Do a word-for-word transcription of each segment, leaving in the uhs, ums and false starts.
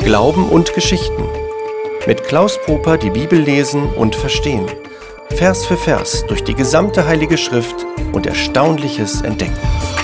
Glauben und Geschichten. Mit Klaus Poper die Bibel lesen und verstehen. Vers für Vers durch die gesamte Heilige Schrift und Erstaunliches entdecken.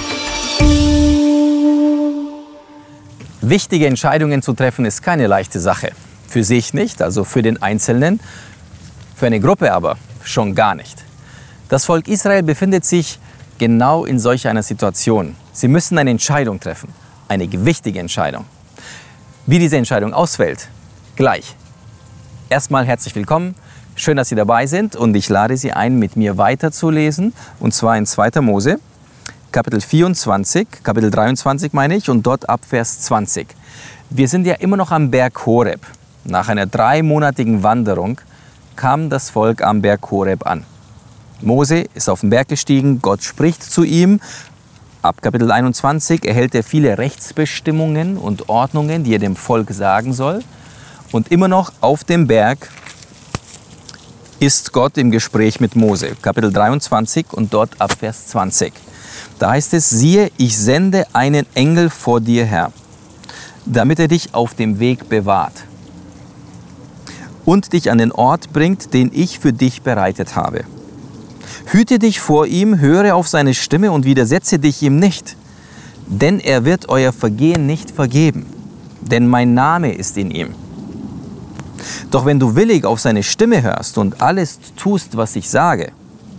Wichtige Entscheidungen zu treffen ist keine leichte Sache. Für sich nicht, also für den Einzelnen, für eine Gruppe aber schon gar nicht. Das Volk Israel befindet sich genau in solch einer Situation. Sie müssen eine Entscheidung treffen, eine gewichtige Entscheidung. Wie diese Entscheidung ausfällt, gleich. Erstmal herzlich willkommen, schön, dass Sie dabei sind und ich lade Sie ein, mit mir weiterzulesen, und zwar in zweiter Mose, Kapitel vierundzwanzig, Kapitel dreiundzwanzig meine ich, und dort ab Vers zwanzig. Wir sind ja immer noch am Berg Horeb. Nach einer dreimonatigen Wanderung kam das Volk am Berg Horeb an. Mose ist auf den Berg gestiegen, Gott spricht zu ihm. Ab Kapitel einundzwanzig erhält er viele Rechtsbestimmungen und Ordnungen, die er dem Volk sagen soll. Und immer noch auf dem Berg ist Gott im Gespräch mit Mose. Kapitel dreiundzwanzig und dort ab Vers zwanzig. Da heißt es, siehe, ich sende einen Engel vor dir her, damit er dich auf dem Weg bewahrt und dich an den Ort bringt, den ich für dich bereitet habe. Hüte dich vor ihm, höre auf seine Stimme und widersetze dich ihm nicht, denn er wird euer Vergehen nicht vergeben, denn mein Name ist in ihm. Doch wenn du willig auf seine Stimme hörst und alles tust, was ich sage,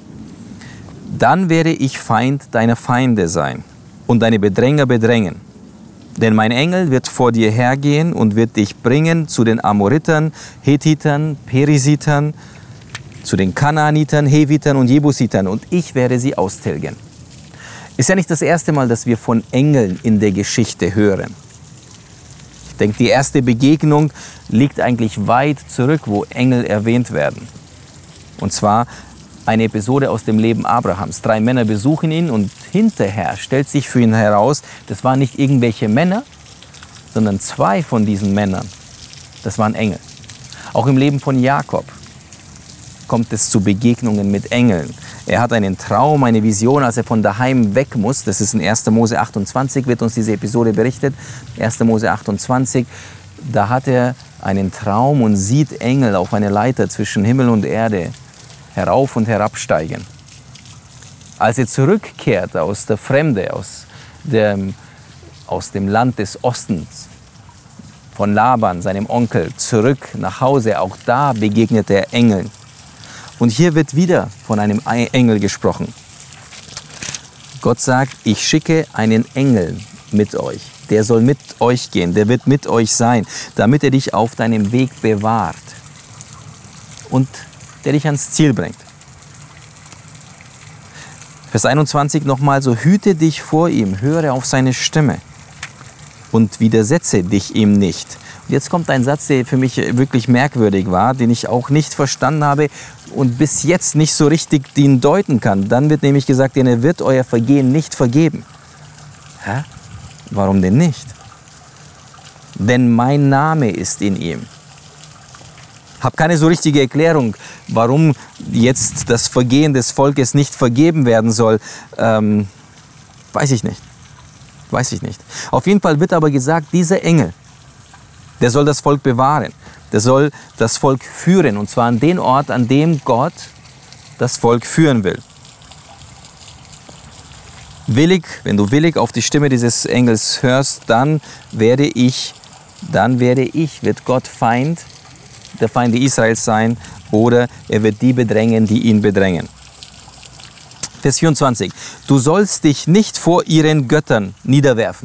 dann werde ich Feind deiner Feinde sein und deine Bedränger bedrängen. Denn mein Engel wird vor dir hergehen und wird dich bringen zu den Amoritern, Hethitern, Perisitern, zu den Kanaanitern, Hevitern und Jebusitern, und ich werde sie austilgen. Ist ja nicht das erste Mal, dass wir von Engeln in der Geschichte hören. Ich denke, die erste Begegnung liegt eigentlich weit zurück, wo Engel erwähnt werden. Und zwar eine Episode aus dem Leben Abrahams. Drei Männer besuchen ihn und hinterher stellt sich für ihn heraus, das waren nicht irgendwelche Männer, sondern zwei von diesen Männern, das waren Engel. Auch im Leben von Jakob kommt es zu Begegnungen mit Engeln. Er hat einen Traum, eine Vision, als er von daheim weg muss. Das ist in erster Mose achtundzwanzig, wird uns diese Episode berichtet. erster Mose achtundzwanzig, da hat er einen Traum und sieht Engel auf einer Leiter zwischen Himmel und Erde herauf und herabsteigen. Als er zurückkehrt aus der Fremde, aus dem, aus dem Land des Ostens, von Laban, seinem Onkel, zurück nach Hause, auch da begegnet er Engeln. Und hier wird wieder von einem Engel gesprochen. Gott sagt, ich schicke einen Engel mit euch. Der soll mit euch gehen, der wird mit euch sein, damit er dich auf deinem Weg bewahrt und der dich ans Ziel bringt. Vers einundzwanzig nochmal so, hüte dich vor ihm, höre auf seine Stimme und widersetze dich ihm nicht. Und jetzt kommt ein Satz, der für mich wirklich merkwürdig war, den ich auch nicht verstanden habe und bis jetzt nicht so richtig den deuten kann. Dann wird nämlich gesagt, denn er wird euer Vergehen nicht vergeben. Hä? Warum denn nicht? Denn mein Name ist in ihm. Ich habe keine so richtige Erklärung, warum jetzt das Vergehen des Volkes nicht vergeben werden soll. Ähm, weiß ich nicht. Weiß ich nicht. Auf jeden Fall wird aber gesagt, dieser Engel, der soll das Volk bewahren. Der soll das Volk führen, und zwar an den Ort, an dem Gott das Volk führen will. Willig, wenn du willig auf die Stimme dieses Engels hörst, dann werde ich, dann werde ich, wird Gott Feind der Feinde Israels sein, oder er wird die bedrängen, die ihn bedrängen. Vers vierundzwanzig. Du sollst dich nicht vor ihren Göttern niederwerfen.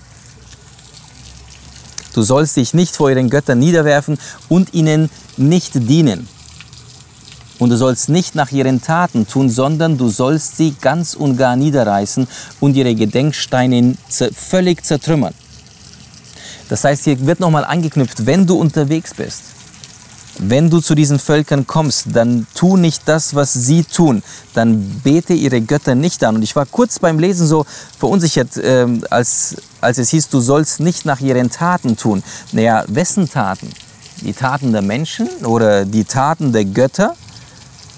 Du sollst dich nicht vor ihren Göttern niederwerfen und ihnen nicht dienen. Und du sollst nicht nach ihren Taten tun, sondern du sollst sie ganz und gar niederreißen und ihre Gedenksteine völlig zertrümmern. Das heißt, hier wird nochmal angeknüpft, wenn du unterwegs bist, wenn du zu diesen Völkern kommst, dann tu nicht das, was sie tun. Dann bete ihre Götter nicht an. Und ich war kurz beim Lesen so verunsichert, äh, als, als es hieß, du sollst nicht nach ihren Taten tun. Naja, wessen Taten? Die Taten der Menschen oder die Taten der Götter?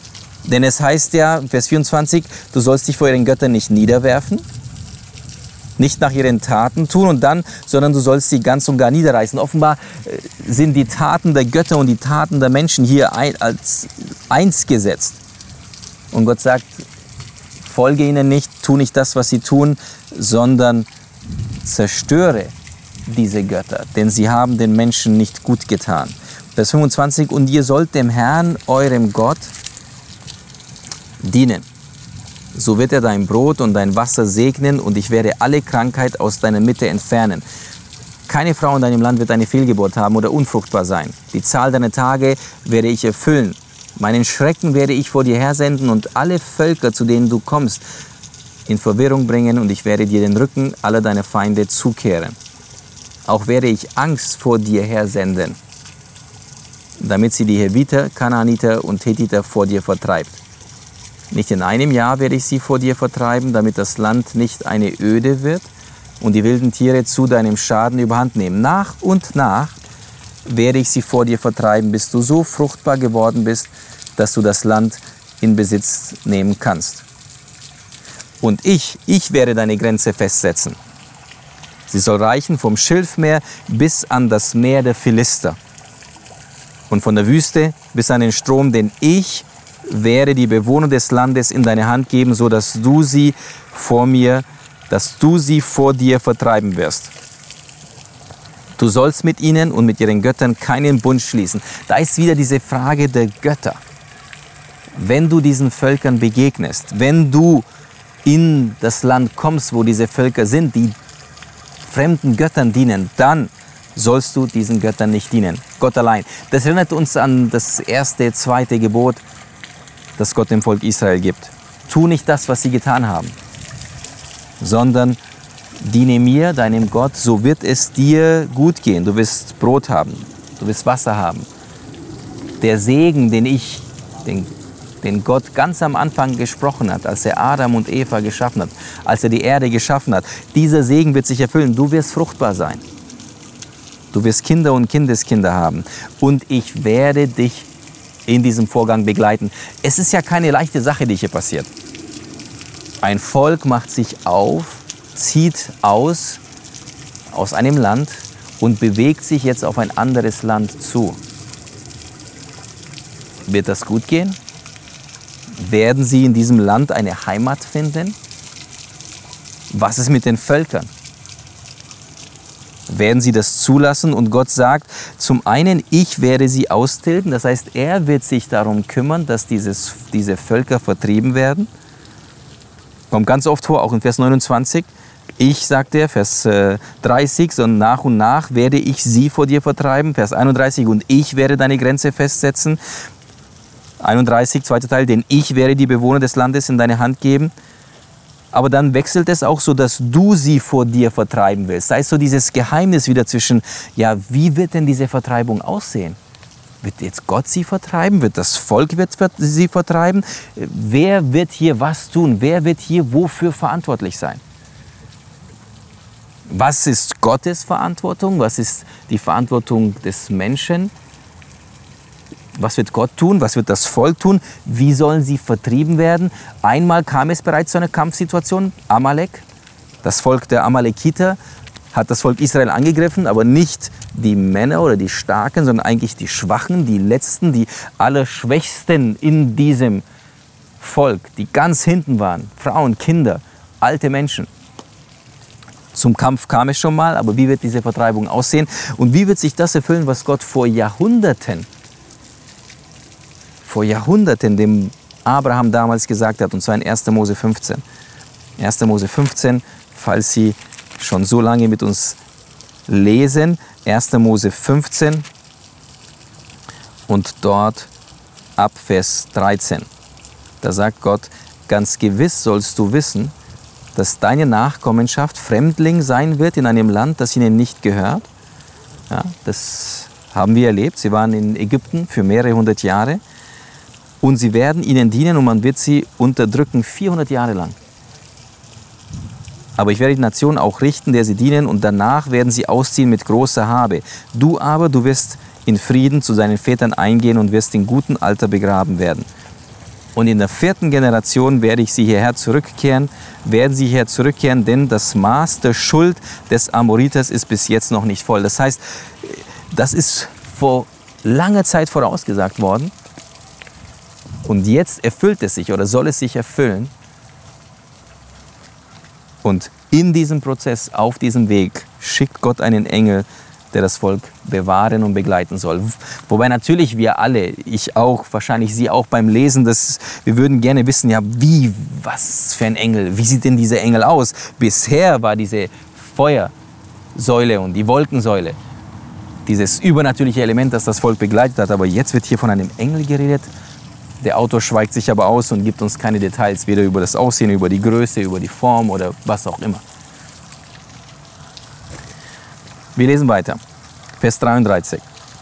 Denn es heißt ja, Vers vierundzwanzig, du sollst dich vor ihren Göttern nicht niederwerfen. nicht nach ihren Taten tun und dann, sondern du sollst sie ganz und gar niederreißen. Offenbar sind die Taten der Götter und die Taten der Menschen hier ein, als eins gesetzt. Und Gott sagt, folge ihnen nicht, tu nicht das, was sie tun, sondern zerstöre diese Götter, denn sie haben den Menschen nicht gut getan. Vers fünfundzwanzig, und ihr sollt dem Herrn, eurem Gott, dienen. So wird er dein Brot und dein Wasser segnen und ich werde alle Krankheit aus deiner Mitte entfernen. Keine Frau in deinem Land wird eine Fehlgeburt haben oder unfruchtbar sein. Die Zahl deiner Tage werde ich erfüllen. Meinen Schrecken werde ich vor dir hersenden und alle Völker, zu denen du kommst, in Verwirrung bringen und ich werde dir den Rücken aller deiner Feinde zukehren. Auch werde ich Angst vor dir hersenden, damit sie die Heviter, Kanaaniter und Hethiter vor dir vertreibt. Nicht in einem Jahr werde ich sie vor dir vertreiben, damit das Land nicht eine Öde wird und die wilden Tiere zu deinem Schaden überhand nehmen. Nach und nach werde ich sie vor dir vertreiben, bis du so fruchtbar geworden bist, dass du das Land in Besitz nehmen kannst. Und ich, ich werde deine Grenze festsetzen. Sie soll reichen vom Schilfmeer bis an das Meer der Philister und von der Wüste bis an den Strom, denn ich werde die Bewohner des Landes in deine Hand geben, so dass du sie vor mir, dass du sie vor dir vertreiben wirst. Du sollst mit ihnen und mit ihren Göttern keinen Bund schließen. Da ist wieder diese Frage der Götter. Wenn du diesen Völkern begegnest, wenn du in das Land kommst, wo diese Völker sind, die fremden Göttern dienen, dann sollst du diesen Göttern nicht dienen. Gott allein. Das erinnert uns an das erste, zweite Gebot, das Gott dem Volk Israel gibt. Tu nicht das, was sie getan haben, sondern diene mir, deinem Gott, so wird es dir gut gehen. Du wirst Brot haben, du wirst Wasser haben. Der Segen, den ich, den, den Gott ganz am Anfang gesprochen hat, als er Adam und Eva geschaffen hat, als er die Erde geschaffen hat, dieser Segen wird sich erfüllen. Du wirst fruchtbar sein. Du wirst Kinder und Kindeskinder haben. Und ich werde dich in diesem Vorgang begleiten. Es ist ja keine leichte Sache, die hier passiert. Ein Volk macht sich auf, zieht aus, aus einem Land und bewegt sich jetzt auf ein anderes Land zu. Wird das gut gehen? Werden sie in diesem Land eine Heimat finden? Was ist mit den Völkern? Werden sie das zulassen? Und Gott sagt, zum einen, ich werde sie austilgen, das heißt, er wird sich darum kümmern, dass dieses, diese Völker vertrieben werden. Kommt ganz oft vor, auch in Vers neunundzwanzig. Ich, sagt er, Vers dreißig, sondern nach und nach werde ich sie vor dir vertreiben. Vers einunddreißig, und ich werde deine Grenze festsetzen. einunddreißig, zweiter Teil, denn ich werde die Bewohner des Landes in deine Hand geben. Aber dann wechselt es auch so, dass du sie vor dir vertreiben willst. Da ist so dieses Geheimnis wieder zwischen, ja, wie wird denn diese Vertreibung aussehen? Wird jetzt Gott sie vertreiben? Wird das Volk wird sie vertreiben? Wer wird hier was tun? Wer wird hier wofür verantwortlich sein? Was ist Gottes Verantwortung? Was ist die Verantwortung des Menschen? Was wird Gott tun? Was wird das Volk tun? Wie sollen sie vertrieben werden? Einmal kam es bereits zu einer Kampfsituation. Amalek, das Volk der Amalekiter, hat das Volk Israel angegriffen, aber nicht die Männer oder die Starken, sondern eigentlich die Schwachen, die Letzten, die Allerschwächsten in diesem Volk, die ganz hinten waren. Frauen, Kinder, alte Menschen. Zum Kampf kam es schon mal, aber wie wird diese Vertreibung aussehen? Und wie wird sich das erfüllen, was Gott vor Jahrhunderten vor Jahrhunderten dem Abraham damals gesagt hat, und zwar in erster Mose fünfzehn. erster Mose fünfzehn, falls Sie schon so lange mit uns lesen, erster Mose fünfzehn und dort ab Vers dreizehn. Da sagt Gott, ganz gewiss sollst du wissen, dass deine Nachkommenschaft Fremdling sein wird in einem Land, das ihnen nicht gehört. Ja, das haben wir erlebt. Sie waren in Ägypten für mehrere hundert Jahre. Und sie werden ihnen dienen und man wird sie unterdrücken, vierhundert Jahre lang. Aber ich werde die Nation auch richten, der sie dienen, und danach werden sie ausziehen mit großer Habe. Du aber, du wirst in Frieden zu deinen Vätern eingehen und wirst in gutem Alter begraben werden. Und in der vierten Generation werde ich sie hierher zurückkehren, werden sie hierher zurückkehren, denn das Maß der Schuld des Amoriters ist bis jetzt noch nicht voll. Das heißt, das ist vor langer Zeit vorausgesagt worden. Und jetzt erfüllt es sich oder soll es sich erfüllen. Und in diesem Prozess, auf diesem Weg, schickt Gott einen Engel, der das Volk bewahren und begleiten soll. Wobei natürlich wir alle, ich auch, wahrscheinlich Sie auch beim Lesen, das, wir würden gerne wissen, ja wie, was für ein Engel, wie sieht denn dieser Engel aus? Bisher war diese Feuersäule und die Wolkensäule dieses übernatürliche Element, das das Volk begleitet hat. Aber jetzt wird hier von einem Engel geredet. Der Autor schweigt sich aber aus und gibt uns keine Details, weder über das Aussehen, über die Größe, über die Form oder was auch immer. Wir lesen weiter. Vers dreiunddreißig.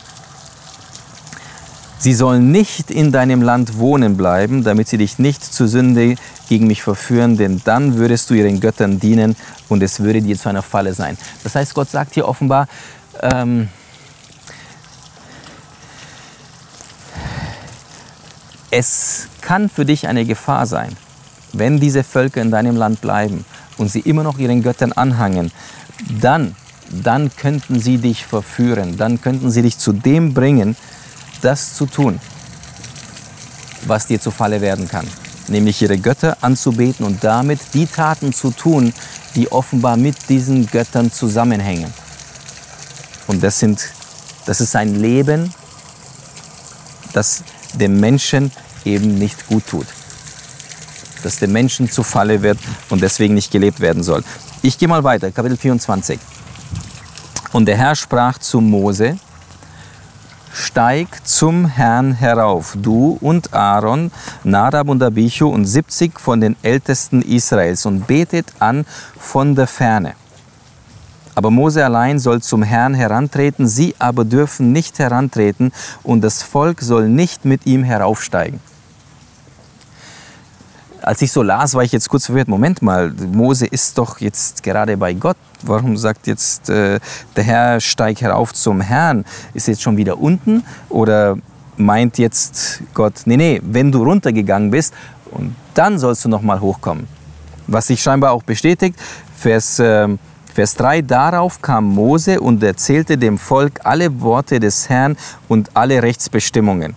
Sie sollen nicht in deinem Land wohnen bleiben, damit sie dich nicht zur Sünde gegen mich verführen, denn dann würdest du ihren Göttern dienen und es würde dir zu einer Falle sein. Das heißt, Gott sagt hier offenbar, ähm, es kann für dich eine Gefahr sein, wenn diese Völker in deinem Land bleiben und sie immer noch ihren Göttern anhangen, dann dann könnten sie dich verführen, dann könnten sie dich zu dem bringen, das zu tun, was dir zur Falle werden kann. Nämlich ihre Götter anzubeten und damit die Taten zu tun, die offenbar mit diesen Göttern zusammenhängen. Und das, sind, das ist ein Leben, das dem Menschen eben nicht gut tut. Das dem Menschen zur Falle wird und deswegen nicht gelebt werden soll. Ich gehe mal weiter, Kapitel vierundzwanzig. Und der Herr sprach zu Mose, steig zum Herrn herauf, du und Aaron, Nadab und Abichu und siebzig von den Ältesten Israels und betet an von der Ferne. Aber Mose allein soll zum Herrn herantreten, sie aber dürfen nicht herantreten und das Volk soll nicht mit ihm heraufsteigen. Als ich so las, war ich jetzt kurz verwirrt. Moment mal, Mose ist doch jetzt gerade bei Gott. Warum sagt jetzt äh, der Herr, steig herauf zum Herrn? Ist jetzt schon wieder unten? Oder meint jetzt Gott, nee, nee, wenn du runtergegangen bist, und dann sollst du nochmal hochkommen. Was sich scheinbar auch bestätigt, Vers, äh, Vers drei, darauf kam Mose und erzählte dem Volk alle Worte des Herrn und alle Rechtsbestimmungen.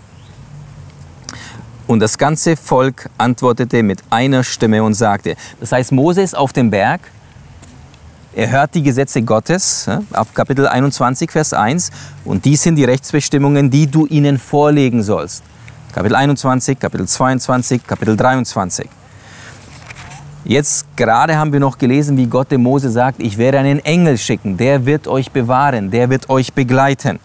Und das ganze Volk antwortete mit einer Stimme und sagte, das heißt, Mose ist auf dem Berg, er hört die Gesetze Gottes, ab Kapitel einundzwanzig, Vers eins, und dies sind die Rechtsbestimmungen, die du ihnen vorlegen sollst. Kapitel einundzwanzig, Kapitel zweiundzwanzig, Kapitel dreiundzwanzig. Jetzt gerade haben wir noch gelesen, wie Gott dem Mose sagt, ich werde einen Engel schicken, der wird euch bewahren, der wird euch begleiten.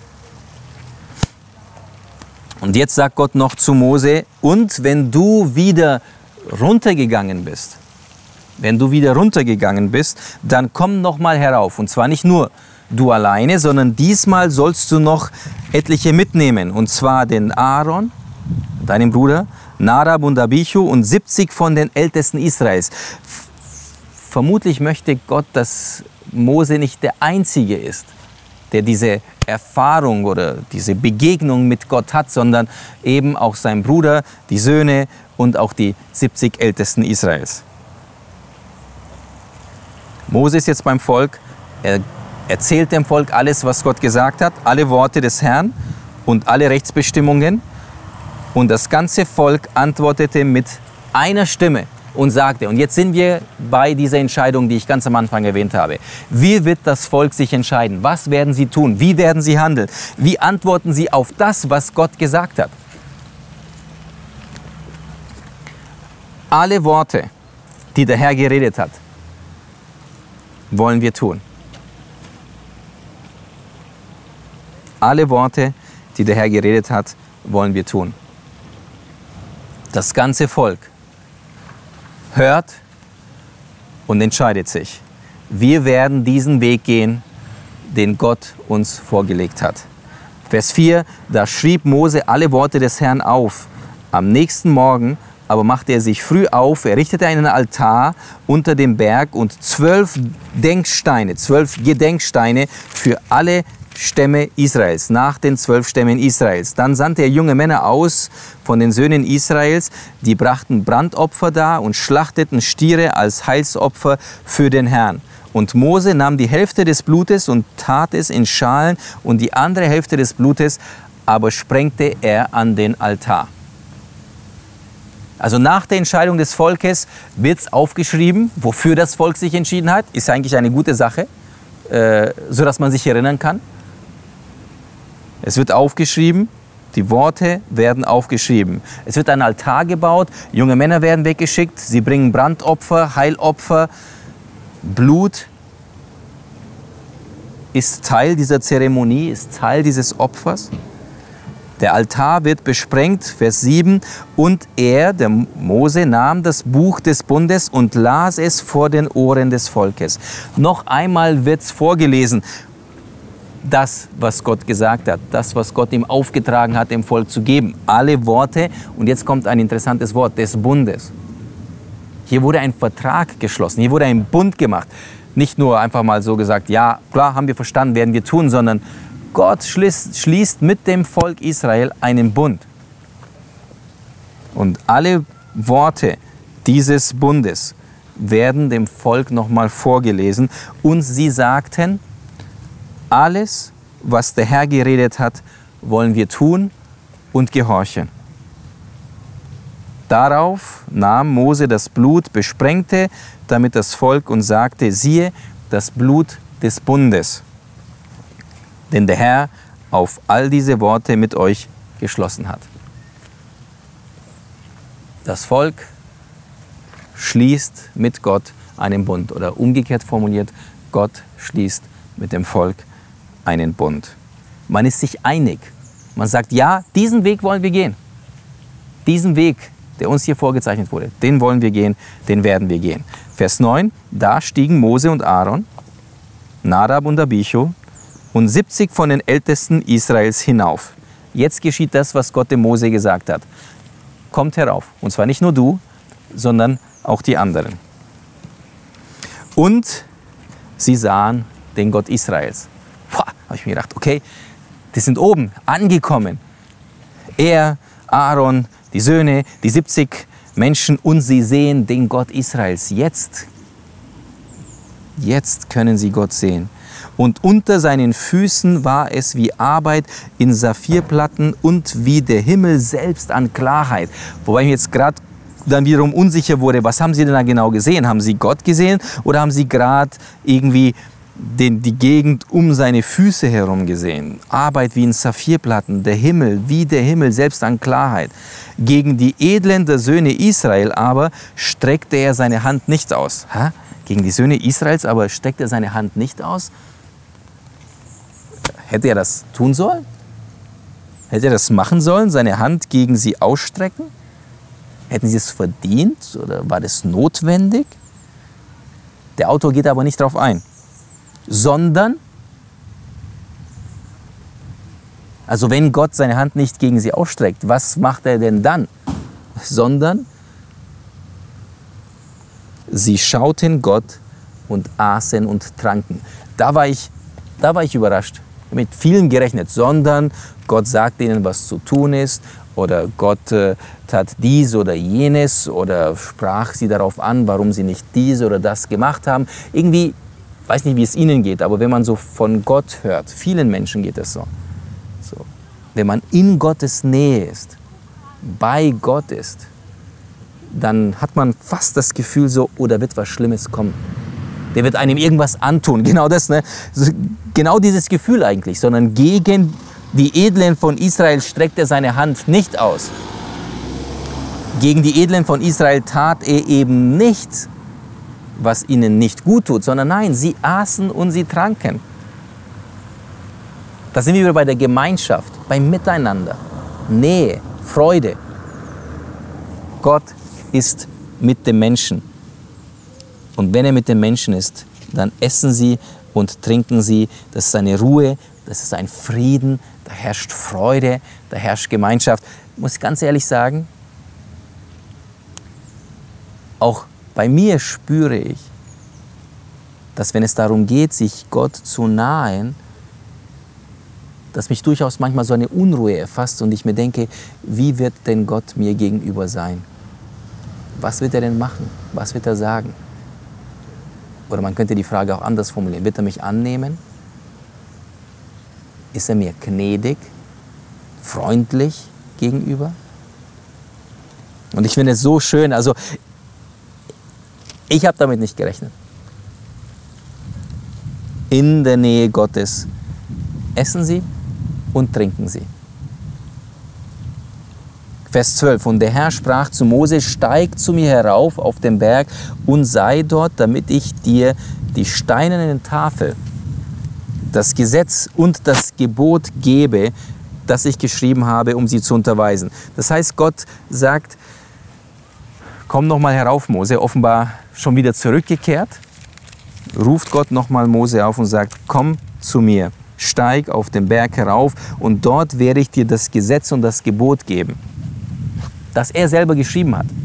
Und jetzt sagt Gott noch zu Mose, und wenn du wieder runtergegangen bist, wenn du wieder runtergegangen bist, dann komm noch mal herauf. Und zwar nicht nur du alleine, sondern diesmal sollst du noch etliche mitnehmen. Und zwar den Aaron, deinen Bruder, Nadab und Abichu und siebzig von den Ältesten Israels. Vermutlich möchte Gott, dass Mose nicht der Einzige ist, der diese Erfahrung oder diese Begegnung mit Gott hat, sondern eben auch sein Bruder, die Söhne und auch die siebzig Ältesten Israels. Mose ist jetzt beim Volk, er erzählt dem Volk alles, was Gott gesagt hat, alle Worte des Herrn und alle Rechtsbestimmungen. Und das ganze Volk antwortete mit einer Stimme und sagte, und jetzt sind wir bei dieser Entscheidung, die ich ganz am Anfang erwähnt habe. Wie wird das Volk sich entscheiden? Was werden sie tun? Wie werden sie handeln? Wie antworten sie auf das, was Gott gesagt hat? Alle Worte, die der Herr geredet hat, wollen wir tun. Alle Worte, die der Herr geredet hat, wollen wir tun. Das ganze Volk hört und entscheidet sich. Wir werden diesen Weg gehen, den Gott uns vorgelegt hat. Vers vier, da schrieb Mose alle Worte des Herrn auf. Am nächsten Morgen aber machte er sich früh auf, er richtete einen Altar unter dem Berg und zwölf Denksteine, zwölf Gedenksteine für alle Stämme Israels, nach den zwölf Stämmen Israels. Dann sandte er junge Männer aus von den Söhnen Israels, die brachten Brandopfer dar und schlachteten Stiere als Heilsopfer für den Herrn. Und Mose nahm die Hälfte des Blutes und tat es in Schalen und die andere Hälfte des Blutes aber sprengte er an den Altar. Also nach der Entscheidung des Volkes wird es aufgeschrieben, wofür das Volk sich entschieden hat. Ist eigentlich eine gute Sache, äh, sodass man sich erinnern kann. Es wird aufgeschrieben, die Worte werden aufgeschrieben. Es wird ein Altar gebaut, junge Männer werden weggeschickt, sie bringen Brandopfer, Heilopfer, Blut ist Teil dieser Zeremonie, ist Teil dieses Opfers. Der Altar wird besprengt, Vers sieben, und er, der Mose, nahm das Buch des Bundes und las es vor den Ohren des Volkes. Noch einmal wird es vorgelesen. Das, was Gott gesagt hat, das, was Gott ihm aufgetragen hat, dem Volk zu geben. Alle Worte, und jetzt kommt ein interessantes Wort, des Bundes. Hier wurde ein Vertrag geschlossen, hier wurde ein Bund gemacht. Nicht nur einfach mal so gesagt, ja, klar, haben wir verstanden, werden wir tun, sondern Gott schließt, schließt mit dem Volk Israel einen Bund. Und alle Worte dieses Bundes werden dem Volk nochmal vorgelesen. Und sie sagten, alles, was der Herr geredet hat, wollen wir tun und gehorchen. Darauf nahm Mose das Blut, besprengte damit das Volk und sagte, siehe, das Blut des Bundes, den der Herr auf all diese Worte mit euch geschlossen hat. Das Volk schließt mit Gott einen Bund, oder umgekehrt formuliert, Gott schließt mit dem Volk einen Bund. Man ist sich einig. Man sagt, ja, diesen Weg wollen wir gehen. Diesen Weg, der uns hier vorgezeichnet wurde, den wollen wir gehen, den werden wir gehen. Vers neun, da stiegen Mose und Aaron, Nadab und Abichu und siebzig von den Ältesten Israels hinauf. Jetzt geschieht das, was Gott dem Mose gesagt hat. Kommt herauf. Und zwar nicht nur du, sondern auch die anderen. Und sie sahen den Gott Israels. Boah, habe ich mir gedacht, okay, die sind oben angekommen. Er, Aaron, die Söhne, die siebzig Menschen, und sie sehen den Gott Israels. Jetzt, jetzt können sie Gott sehen. Und unter seinen Füßen war es wie Arbeit in Saphirplatten und wie der Himmel selbst an Klarheit. Wobei ich jetzt gerade dann wiederum unsicher wurde, was haben sie denn da genau gesehen? Haben sie Gott gesehen oder haben sie gerade irgendwie den, die Gegend um seine Füße herum gesehen? Arbeit wie in Saphirplatten, der Himmel wie der Himmel selbst an Klarheit. Gegen die Edlen der Söhne Israel aber streckte er seine Hand nicht aus. Ha? Gegen die Söhne Israels aber streckt er seine Hand nicht aus? Hätte er das tun sollen? Hätte er das machen sollen, seine Hand gegen sie ausstrecken? Hätten sie es verdient oder war das notwendig? Der Autor geht aber nicht darauf ein. Sondern, also wenn Gott seine Hand nicht gegen sie ausstreckt, was macht er denn dann? Sondern, sie schauten Gott und aßen und tranken. Da war ich, da war ich überrascht. Mit vielen gerechnet, sondern Gott sagt ihnen, was zu tun ist, oder Gott äh, tat dies oder jenes oder sprach sie darauf an, warum sie nicht dies oder das gemacht haben. Irgendwie, weiß nicht, wie es ihnen geht, aber wenn man so von Gott hört, vielen Menschen geht es so. so. Wenn man in Gottes Nähe ist, bei Gott ist, dann hat man fast das Gefühl so, oh, da wird was Schlimmes kommen. Der wird einem irgendwas antun. Genau das, ne? Genau dieses Gefühl eigentlich, sondern gegen die Edlen von Israel streckt er seine Hand nicht aus. Gegen die Edlen von Israel tat er eben nichts, was ihnen nicht gut tut, sondern nein, sie aßen und sie tranken. Da sind wir wieder bei der Gemeinschaft, beim Miteinander, Nähe, Freude. Gott ist mit dem Menschen. Und wenn er mit den Menschen ist, dann essen sie und trinken sie. Das ist eine Ruhe, das ist ein Frieden, da herrscht Freude, da herrscht Gemeinschaft. Ich muss ganz ehrlich sagen, auch bei mir spüre ich, dass wenn es darum geht, sich Gott zu nahen, dass mich durchaus manchmal so eine Unruhe erfasst und ich mir denke, wie wird denn Gott mir gegenüber sein? Was wird er denn machen? Was wird er sagen? Oder man könnte die Frage auch anders formulieren. Wird er mich annehmen? Ist er mir gnädig, freundlich gegenüber? Und ich finde es so schön, also ich habe damit nicht gerechnet. In der Nähe Gottes essen sie und trinken sie. Vers zwölf. Und der Herr sprach zu Mose, steig zu mir herauf auf den Berg und sei dort, damit ich dir die steinerne Tafel, das Gesetz und das Gebot gebe, das ich geschrieben habe, um sie zu unterweisen. Das heißt, Gott sagt, komm noch mal herauf, Mose, offenbar schon wieder zurückgekehrt, ruft Gott noch mal Mose auf und sagt, komm zu mir, steig auf den Berg herauf und dort werde ich dir das Gesetz und das Gebot geben, das er selber geschrieben hat.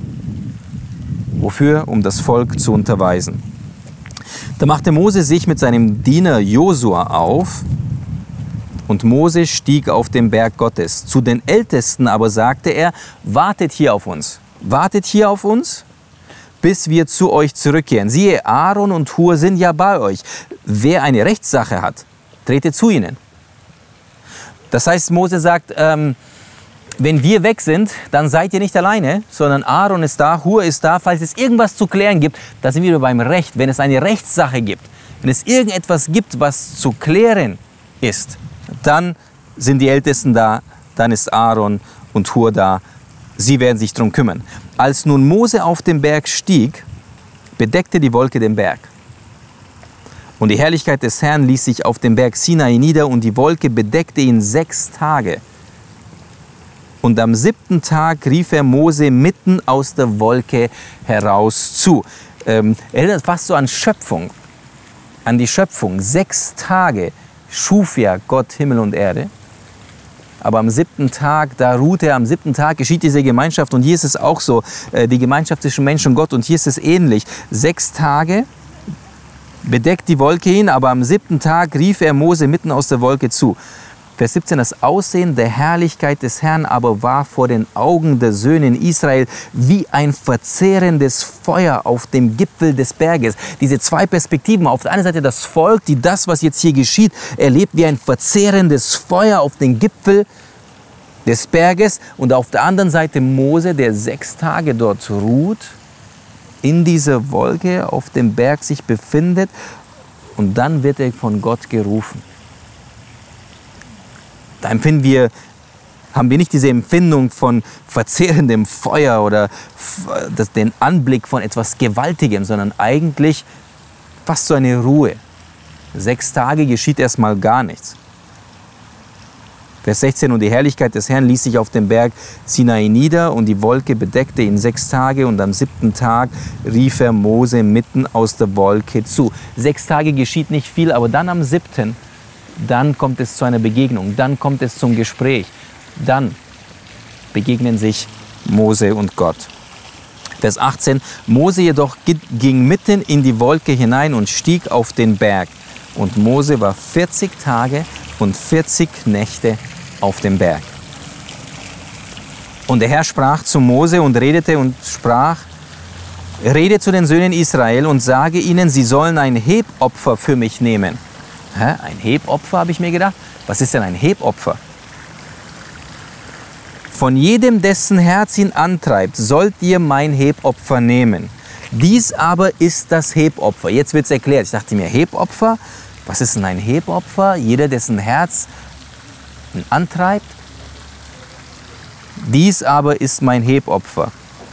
Wofür? Um das Volk zu unterweisen. Da machte Mose sich mit seinem Diener Josua auf und Mose stieg auf den Berg Gottes. Zu den Ältesten aber sagte er, wartet hier auf uns, wartet hier auf uns, bis wir zu euch zurückkehren. Siehe, Aaron und Hur sind ja bei euch. Wer eine Rechtssache hat, trete zu ihnen. Das heißt, Mose sagt, ähm, wenn wir weg sind, dann seid ihr nicht alleine, sondern Aaron ist da, Hur ist da. Falls es irgendwas zu klären gibt, da sind wir beim Recht. Wenn es eine Rechtssache gibt, wenn es irgendetwas gibt, was zu klären ist, dann sind die Ältesten da, dann ist Aaron und Hur da. Sie werden sich darum kümmern. Als nun Mose auf den Berg stieg, bedeckte die Wolke den Berg. Und die Herrlichkeit des Herrn ließ sich auf dem Berg Sinai nieder und die Wolke bedeckte ihn sechs Tage. Und am siebten Tag rief er Mose mitten aus der Wolke heraus zu. Ähm, erinnert fast so an Schöpfung, an die Schöpfung. Sechs Tage schuf ja Gott Himmel und Erde. Aber am siebten Tag, da ruht er, am siebten Tag geschieht diese Gemeinschaft. Und hier ist es auch so, äh, die Gemeinschaft zwischen Mensch und Gott. Und hier ist es ähnlich. Sechs Tage bedeckt die Wolke ihn, aber am siebten Tag rief er Mose mitten aus der Wolke zu. Vers siebzehn, das Aussehen der Herrlichkeit des Herrn aber war vor den Augen der Söhne in Israel wie ein verzehrendes Feuer auf dem Gipfel des Berges. Diese zwei Perspektiven, auf der einen Seite das Volk, die das, was jetzt hier geschieht, erlebt wie ein verzehrendes Feuer auf dem Gipfel des Berges und auf der anderen Seite Mose, der sechs Tage dort ruht, in dieser Wolke auf dem Berg sich befindet und dann wird er von Gott gerufen. Da empfinden wir, haben wir nicht diese Empfindung von verzehrendem Feuer oder das, den Anblick von etwas Gewaltigem, sondern eigentlich fast so eine Ruhe. Sechs Tage geschieht erstmal gar nichts. Vers sechzehn, und die Herrlichkeit des Herrn ließ sich auf dem Berg Sinai nieder und die Wolke bedeckte ihn sechs Tage und am siebten Tag rief er Mose mitten aus der Wolke zu. Sechs Tage geschieht nicht viel, aber dann am siebten dann kommt es zu einer Begegnung, dann kommt es zum Gespräch, dann begegnen sich Mose und Gott. Vers achtzehn, Mose jedoch ging mitten in die Wolke hinein und stieg auf den Berg. Und Mose war vierzig Tage und vierzig Nächte auf dem Berg. Und der Herr sprach zu Mose und redete und sprach, rede zu den Söhnen Israel und sage ihnen, sie sollen ein Hebopfer für mich nehmen. Hä? Ein Hebopfer, habe ich mir gedacht. Was ist denn ein Hebopfer? Von jedem, dessen Herz ihn antreibt, sollt ihr mein Hebopfer nehmen. Dies aber ist das Hebopfer. Jetzt wird es erklärt. Ich dachte mir, Hebopfer? Was ist denn ein Hebopfer? Jeder, dessen Herz ihn antreibt. Dies aber ist mein Hebopfer,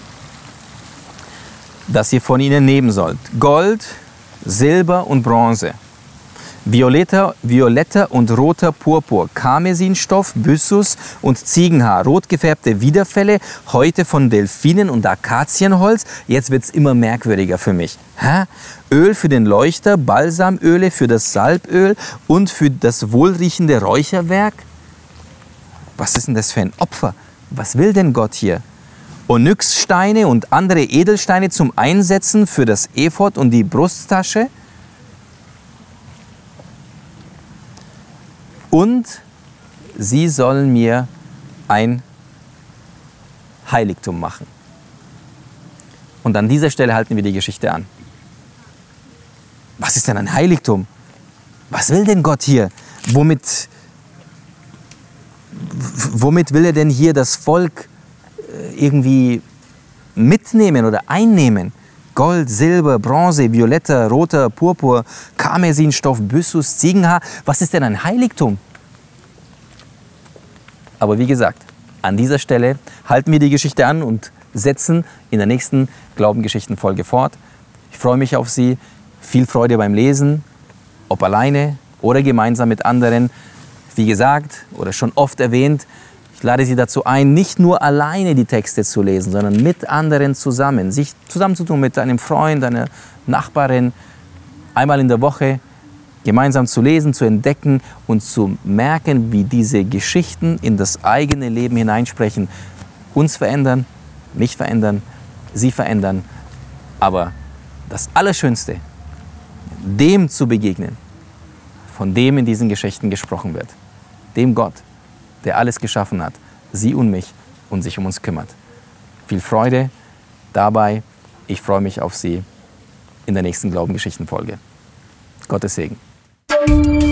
das ihr von ihnen nehmen sollt. Gold, Silber und Bronze. Violetter, violetter und roter Purpur, Karmesinstoff, Byssus und Ziegenhaar, rot gefärbte Widerfelle, Häute von Delfinen und Akazienholz. Jetzt wird es immer merkwürdiger für mich. Hä? Öl für den Leuchter, Balsamöle für das Salböl und für das wohlriechende Räucherwerk. Was ist denn das für ein Opfer? Was will denn Gott hier? Onyxsteine und andere Edelsteine zum Einsetzen für das Ephod und die Brusttasche. Und sie sollen mir ein Heiligtum machen. Und an dieser Stelle halten wir die Geschichte an. Was ist denn ein Heiligtum? Was will denn Gott hier? Womit, womit will er denn hier das Volk irgendwie mitnehmen oder einnehmen? Gold, Silber, Bronze, violetter, roter, Purpur, Karmesinstoff, Byssus, Ziegenhaar. Was ist denn ein Heiligtum? Aber wie gesagt, an dieser Stelle halten wir die Geschichte an und setzen in der nächsten Glaubengeschichten-Folge fort. Ich freue mich auf Sie. Viel Freude beim Lesen, ob alleine oder gemeinsam mit anderen. Wie gesagt oder schon oft erwähnt, ich lade Sie dazu ein, nicht nur alleine die Texte zu lesen, sondern mit anderen zusammen. Sich zusammenzutun mit einem Freund, einer Nachbarin, einmal in der Woche gemeinsam zu lesen, zu entdecken und zu merken, wie diese Geschichten in das eigene Leben hineinsprechen, uns verändern, mich verändern, Sie verändern. Aber das Allerschönste, dem zu begegnen, von dem in diesen Geschichten gesprochen wird. Dem Gott, der alles geschaffen hat, Sie und mich und sich um uns kümmert. Viel Freude dabei. Ich freue mich auf Sie in der nächsten Glaubengeschichten-Folge. Gottes Segen.